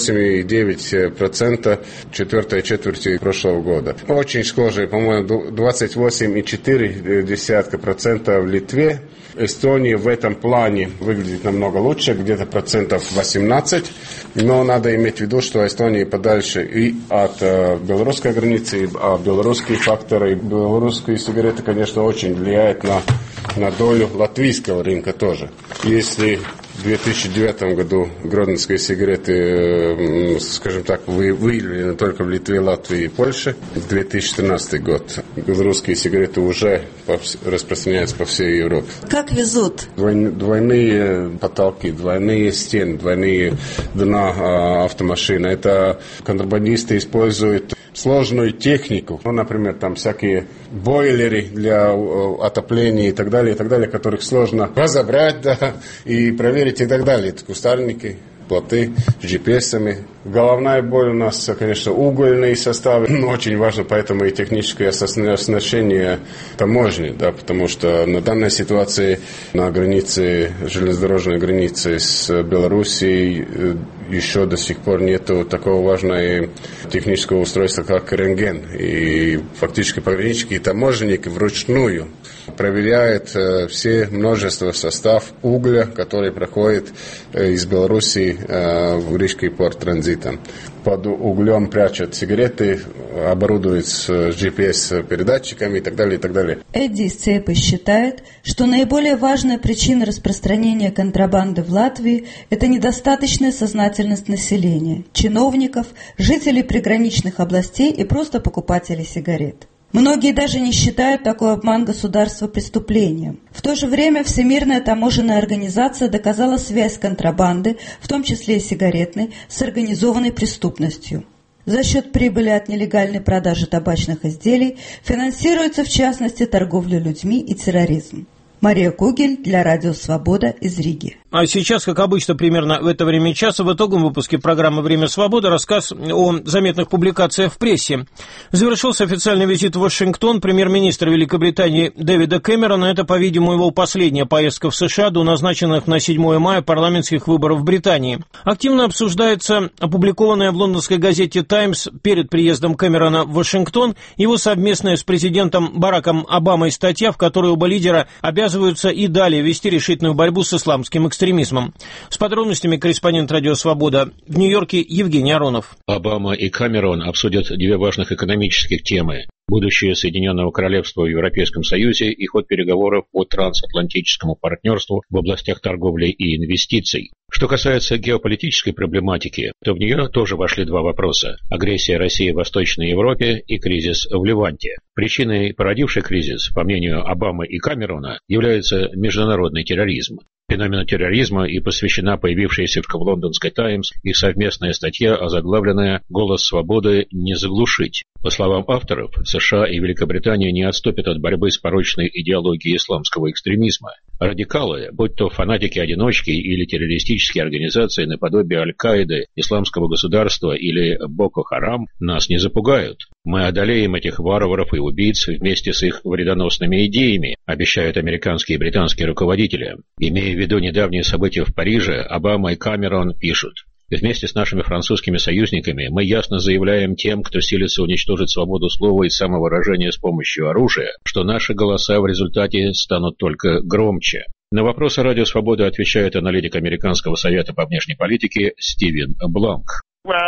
28,9% четвертой четверти прошлого года. Очень схожие, по-моему, 28,4% в Литве. Эстония в этом плане выглядит намного лучше, где-то 18%, но надо иметь в виду, что Эстония подальше и от белорусской границы, а белорусские факторы, белорусские сигареты, конечно, очень влияют на долю латвийского рынка тоже. Если в 2009 году гродненские сигареты, скажем так, выявлены только в Литве, Латвии и Польше, в 2014 год белорусские сигареты уже распространяются по всей Европе. Как везут? Двойные потолки, двойные стены, двойные дна автомашины. Это контрабандисты используют сложную технику, ну, например, там всякие бойлеры для отопления и так далее, которых сложно разобрать, да, и проверить и так далее. Это кустарники, плоты с GPS-ами. Головная боль у нас, конечно, угольные составы. Очень важно, поэтому и техническое оснащение таможни, да, потому что на данной ситуации на границе, железнодорожной границе с Белоруссией еще до сих пор нету такого важного технического устройства, как рентген. И фактически пограничники и таможенники вручную проверяют все множество состав угля, который проходит из Белоруссии в Рижский порт транзитом. Под углем прячут сигареты, оборудуют с GPS-передатчиками и так далее, и так далее. Эдис Цейпе считает, что наиболее важная причина распространения контрабанды в Латвии – это недостаточная сознательность населения, чиновников, жителей приграничных областей и просто покупателей сигарет. Многие даже не считают такой обман государства преступлением. В то же время Всемирная таможенная организация доказала связь контрабанды, в том числе и сигаретной, с организованной преступностью. За счет прибыли от нелегальной продажи табачных изделий финансируется, в частности, торговля людьми и терроризм. Мария Кугель для Радио Свобода из Риги. А сейчас, как обычно, примерно в это время часа, в итоговом выпуске программы «Время свободы» рассказ о заметных публикациях в прессе. Завершился официальный визит в Вашингтон премьер-министра Великобритании Дэвида Кэмерона. Это, по-видимому, его последняя поездка в США до назначенных на 7 мая парламентских выборов в Британии. Активно обсуждается опубликованная в лондонской газете «Таймс» перед приездом Кэмерона в Вашингтон его совместная с президентом Бараком Обамой статья, в которой оба лидера обязываются и далее вести решительную борьбу с исламским экстремизмом. С подробностями корреспондент «Радио Свобода» в Нью-Йорке Евгений Аронов. Обама и Кэмерон обсудят две важных экономических темы: будущее Соединенного Королевства в Европейском Союзе и ход переговоров по трансатлантическому партнерству в областях торговли и инвестиций. Что касается геополитической проблематики, то в нее тоже вошли два вопроса: агрессия России в Восточной Европе и кризис в Ливанте. Причиной, породившей кризис, по мнению Обамы и Кэмерона, является международный терроризм. Феномену терроризма и посвящена появившаяся в лондонской «Таймс» их совместная статья, озаглавленная «Голос свободы не заглушить». По словам авторов, США и Великобритания не отступят от борьбы с порочной идеологией исламского экстремизма. Радикалы, будь то фанатики-одиночки или террористические организации наподобие Аль-Каиды, Исламского государства или Боко-Харам, нас не запугают. Мы одолеем этих варваров и убийц вместе с их вредоносными идеями, обещают американские и британские руководители. Имея в виду недавние события в Париже, Обама и Кэмерон пишут: «Вместе с нашими французскими союзниками мы ясно заявляем тем, кто силится уничтожить свободу слова и самовыражения с помощью оружия, что наши голоса в результате станут только громче». На вопросы «Радио Свобода» отвечает аналитик Американского совета по внешней политике Стивен Бланк.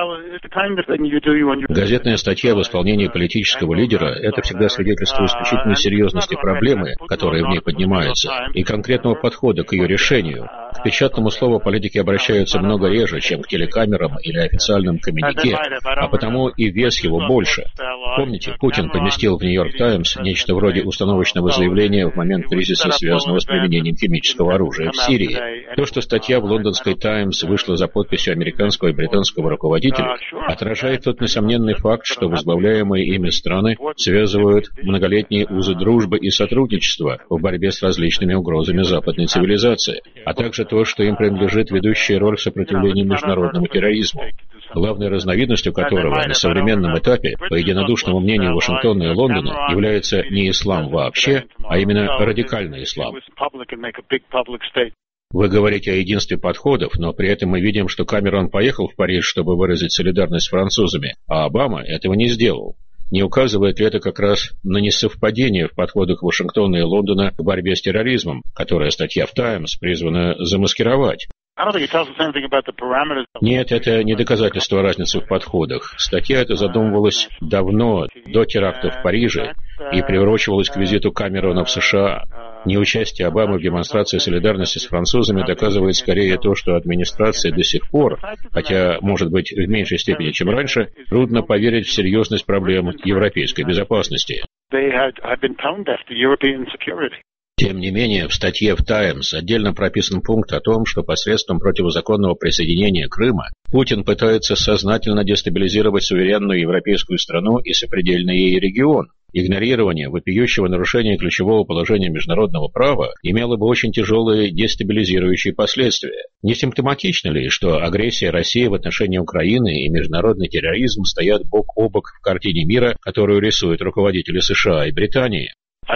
Газетная статья в исполнении политического лидера – это всегда свидетельство исключительной серьезности проблемы, которая в ней поднимается, и конкретного подхода к ее решению. К печатному слову политики обращаются много реже, чем к телекамерам или официальным коммюнике, а потому и вес его больше. Помните, Путин поместил в «Нью-Йорк Таймс» нечто вроде установочного заявления в момент кризиса, связанного с применением химического оружия в Сирии. То, что статья в лондонской «Таймс» вышла за подписью американского и британского руководителя, отражает тот несомненный факт, что возглавляемые ими страны связывают многолетние узы дружбы и сотрудничества в борьбе с различными угрозами западной цивилизации, а также то, что им принадлежит ведущая роль в сопротивлении международному терроризму, главной разновидностью которого на современном этапе, по единодушному мнению Вашингтона и Лондона, является не ислам вообще, а именно радикальный ислам. Вы говорите о единстве подходов, но при этом мы видим, что Кэмерон поехал в Париж, чтобы выразить солидарность с французами, а Обама этого не сделал. Не указывает ли это как раз на несовпадение в подходах Вашингтона и Лондона в борьбе с терроризмом, которая статья в «Таймс» призвана замаскировать? Нет, это не доказательство разницы в подходах. Статья эта задумывалась давно, до терактов в Париже, и приурочивалась к визиту Кэмерона в США. Неучастие Обамы в демонстрации солидарности с французами доказывает скорее то, что администрации до сих пор, хотя, может быть, в меньшей степени, чем раньше, трудно поверить в серьезность проблем европейской безопасности. Тем не менее, в статье в «Таймс» отдельно прописан пункт о том, что посредством противозаконного присоединения Крыма Путин пытается сознательно дестабилизировать суверенную европейскую страну и сопредельный ей регион. Игнорирование вопиющего нарушения ключевого положения международного права имело бы очень тяжелые дестабилизирующие последствия. Не симптоматично ли, что агрессия России в отношении Украины и международный терроризм стоят бок о бок в картине мира, которую рисуют руководители США и Британии?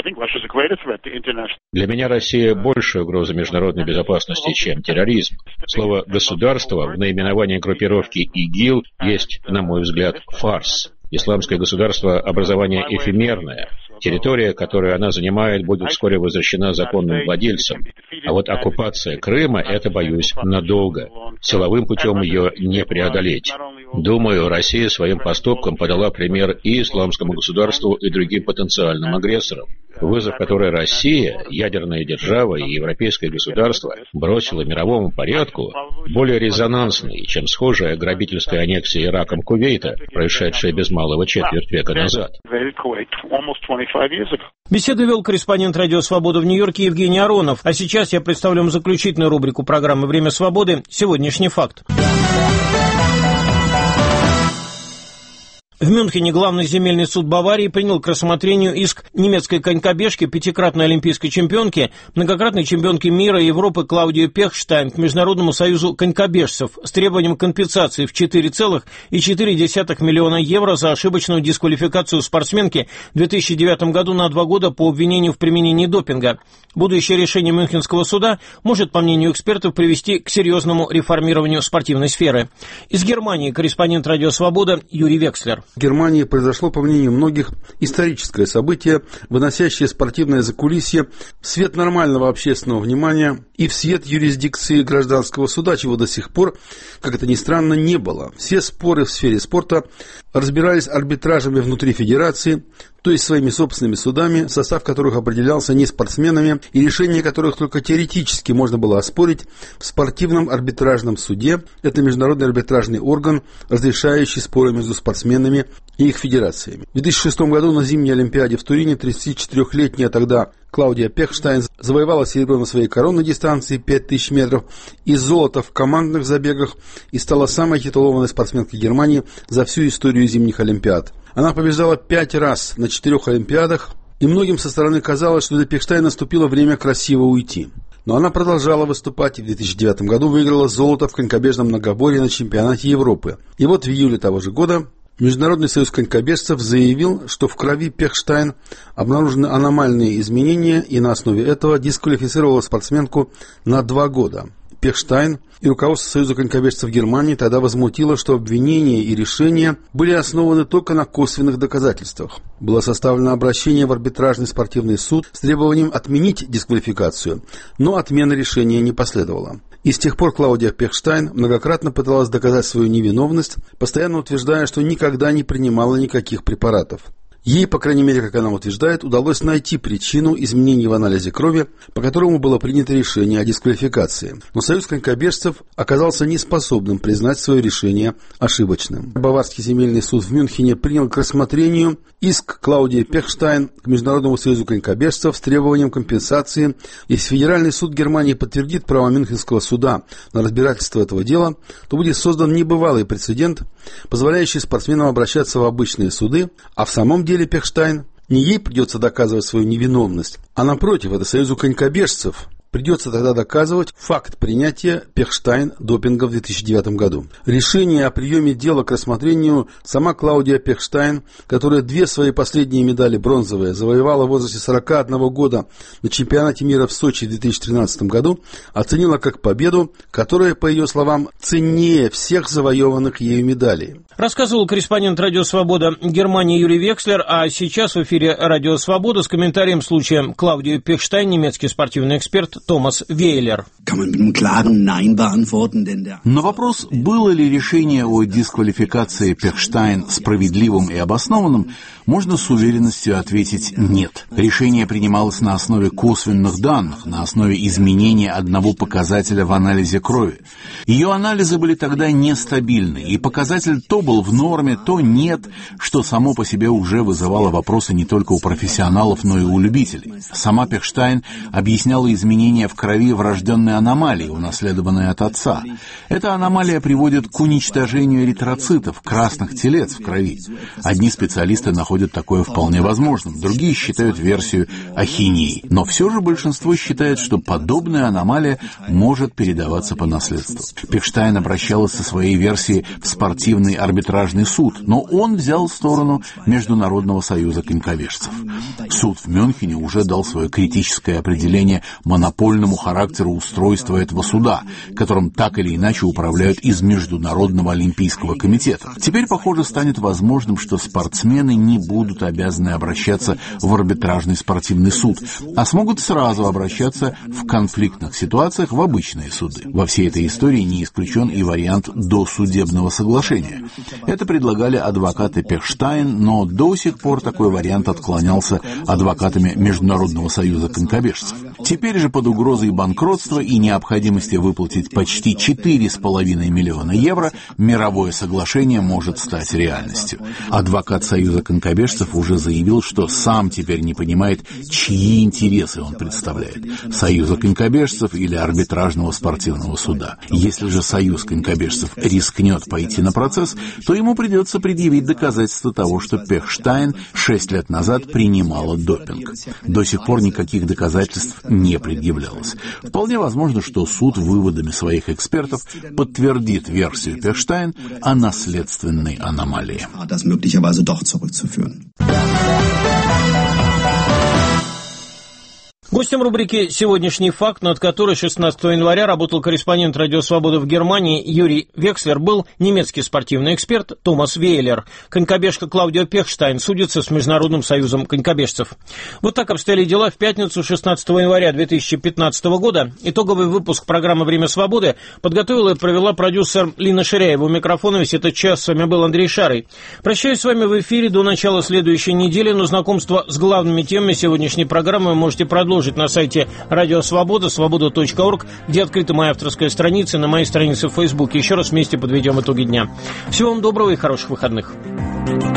Для меня Россия большая угроза международной безопасности, чем терроризм. Слово «государство» в наименовании группировки ИГИЛ есть, на мой взгляд, фарс. Исламское государство – образование эфемерное. Территория, которую она занимает, будет вскоре возвращена законным владельцам. А вот оккупация Крыма – это, боюсь, надолго. Силовым путем ее не преодолеть. Думаю, Россия своим поступком подала пример и исламскому государству, и другим потенциальным агрессорам. Вызов, который Россия, ядерная держава и европейское государство бросило мировому порядку, более резонансный, чем схожая грабительская аннексия Ираком Кувейта, происшедшая без малого четверть века назад. Беседу вел корреспондент «Радио Свобода» в Нью-Йорке Евгений Аронов. А сейчас я представлю вам заключительную рубрику программы «Время свободы» «Сегодняшний факт». В Мюнхене главный земельный суд Баварии принял к рассмотрению иск немецкой конькобежки, пятикратной олимпийской чемпионки, многократной чемпионки мира и Европы Клаудии Пехштайн к Международному союзу конькобежцев с требованием компенсации в 4,4 миллиона евро за ошибочную дисквалификацию спортсменки в 2009 году на 2 года по обвинению в применении допинга. Будущее решение Мюнхенского суда может, по мнению экспертов, привести к серьезному реформированию спортивной сферы. Из Германии корреспондент «Радио Свобода» Юрий Векслер. В Германии произошло, по мнению многих, историческое событие, выносящее спортивное закулисье в свет нормального общественного внимания и в свет юрисдикции гражданского суда, чего до сих пор, как это ни странно, не было. Все споры в сфере спорта разбирались арбитражами внутри федерации, то есть своими собственными судами, состав которых определялся не спортсменами и решение которых только теоретически можно было оспорить в спортивном арбитражном суде. Это международный арбитражный орган, разрешающий споры между спортсменами и их федерациями. В 2006 году на зимней Олимпиаде в Турине 34-летняя тогда Клаудия Пехштайн завоевала серебро на своей коронной дистанции 5000 метров и золото в командных забегах и стала самой титулованной спортсменкой Германии за всю историю зимних Олимпиад. Она побеждала 5 раз на 4 Олимпиадах, и многим со стороны казалось, что для Пехштайн наступило время красиво уйти. Но она продолжала выступать и в 2009 году выиграла золото в конькобежном многоборье на чемпионате Европы. И вот в июле того же года Международный союз конькобежцев заявил, что в крови Пехштайн обнаружены аномальные изменения и на основе этого дисквалифицировала спортсменку на 2 года. Пехштайн и руководство Союза конькобежцев Германии тогда возмутило, что обвинения и решения были основаны только на косвенных доказательствах. Было составлено обращение в арбитражный спортивный суд с требованием отменить дисквалификацию, но отмены решения не последовало. И с тех пор Клаудия Пехштайн многократно пыталась доказать свою невиновность, постоянно утверждая, что никогда не принимала никаких препаратов. Ей, по крайней мере, как она утверждает, удалось найти причину изменений в анализе крови, по которому было принято решение о дисквалификации. Но Союз конькобежцев оказался неспособным признать свое решение ошибочным. Баварский земельный суд в Мюнхене принял к рассмотрению иск Клаудии Пехштайн к Международному союзу конькобежцев с требованием компенсации. Если Федеральный суд Германии подтвердит право Мюнхенского суда на разбирательство этого дела, то будет создан небывалый прецедент, позволяющий спортсменам обращаться в обычные суды, а в самом деле Пехштайн не ей придется доказывать свою невиновность, а напротив, это союзу конькобежцев придется тогда доказывать факт принятия Пехштайн допинга в 2009 году. Решение о приеме дела к рассмотрению сама Клаудия Пехштайн, которая 2 свои последние медали бронзовые завоевала в возрасте 41 года на чемпионате мира в Сочи в 2013 году, оценила как победу, которая, по ее словам, ценнее всех завоеванных ею медалей. Рассказывал корреспондент «Радио Свобода» Германии Юрий Векслер, а сейчас в эфире «Радио Свобода» с комментарием случая Клаудии Пехштайн немецкий спортивный эксперт Томас Вейлер. На вопрос, было ли решение о дисквалификации Пехштайн справедливым и обоснованным, можно с уверенностью ответить «нет». Решение принималось на основе косвенных данных, на основе изменения одного показателя в анализе крови. Ее анализы были тогда нестабильны, и показатель то был в норме, то нет, что само по себе уже вызывало вопросы не только у профессионалов, но и у любителей. Сама Пехштайн объясняла изменения в крови врожденной аномалии, унаследованной от отца. Эта аномалия приводит к уничтожению эритроцитов, красных телец в крови. Одни специалисты находят такое вполне возможным, другие считают версию ахинеей. Но все же большинство считает, что подобная аномалия может передаваться по наследству. Пехштайн обращалась со своей версией в спортивный арбитражный суд, но он взял сторону Международного союза конькобежцев. Суд в Мюнхене уже дал свое критическое определение монопольному характеру устройства этого суда, которым так или иначе управляют из Международного олимпийского комитета. Теперь, похоже, станет возможным, что спортсмены не будут обязаны обращаться в арбитражный спортивный суд, а смогут сразу обращаться в конфликтных ситуациях в обычные суды. Во всей этой истории не исключен и вариант досудебного соглашения. Это предлагали адвокаты Пехштайн, но до сих пор такой вариант отклонялся адвокатами Международного союза конькобежцев. Теперь же по под угрозой банкротства и необходимости выплатить почти 4,5 миллиона евро, мировое соглашение может стать реальностью. Адвокат Союза конькобежцев уже заявил, что сам теперь не понимает, чьи интересы он представляет – Союза конькобежцев или арбитражного спортивного суда. Если же Союз конькобежцев рискнет пойти на процесс, то ему придется предъявить доказательства того, что Пехштайн 6 лет назад принимала допинг. До сих пор никаких доказательств не предъявлялось. Вполне возможно, что суд выводами своих экспертов подтвердит версию Пехштайн о наследственной аномалии. Гостем рубрики «Сегодняшний факт», над которой 16 января работал корреспондент «Радио Свобода» в Германии Юрий Векслер, был немецкий спортивный эксперт Томас Вейлер. Конькобежка Клаудиа Пехштайн судится с Международным союзом конькобежцев. Вот так обстояли дела в пятницу 16 января 2015 года. Итоговый выпуск программы «Время свободы» подготовила и провела продюсер Лина Ширяева. У микрофона весь этот час с вами был Андрей Шарый. Прощаюсь с вами в эфире до начала следующей недели, но знакомство с главными темами сегодняшней программы вы можете продолжить на сайте Радио Свобода, свобода.орг, где открыта моя авторская страница, на моей странице в Фейсбуке. Еще раз вместе подведем итоги дня. Всего вам доброго и хороших выходных.